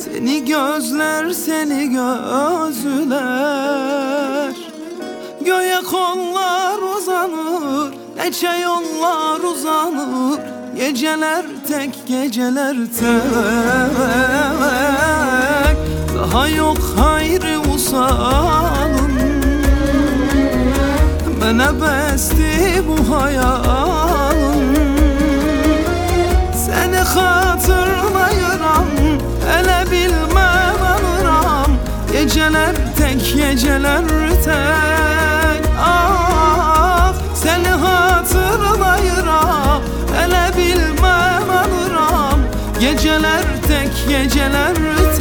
Seni gözler, seni gözler. Göğe kollar uzanır, neçe yollar uzanır. Geceler tek, geceler tek. Daha yok hayrı usalım. Bana besti bu hayalım. Seni hatırlayıram, hele bilmem anıram. Geceler tek, geceler tek. Ah, seni hatırlayıram, hele bilmem anıram. Geceler tek, geceler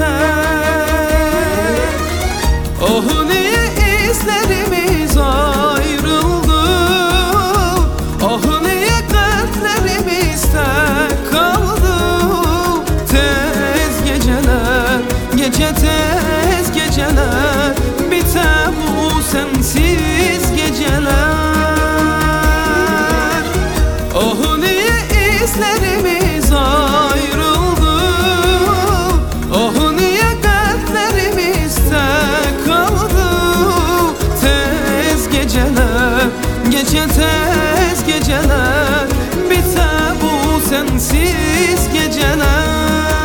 tek. Oh niye izlerimiz ayrıldı? Oh niye kalplerimiz tek kaldı? Tez geceler, gece tez geceler, biter bu sensiz geceler. Oh niye izlerimiz ayrıldı? Oh niye kalplerimiz tek kaldı? Tez geceler, gece tez geceler, biter bu sensiz geceler.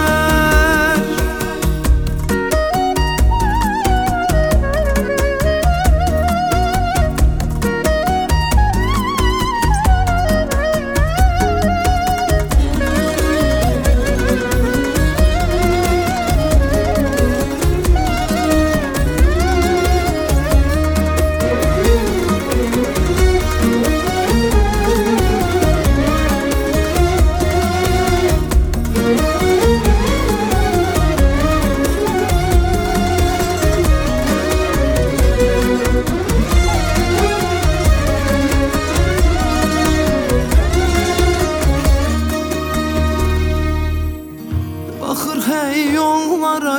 Bakır hey yollara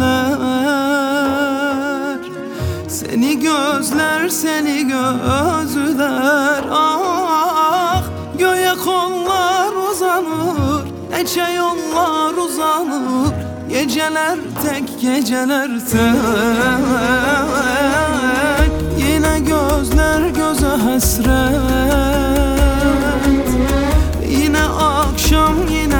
gözler. Seni gözler, seni gözler. Ah, göğe kollar uzanır, neçe yollar uzanır. Geceler tek, geceler tek. Yine gözler göze hasret. Yine akşam, yine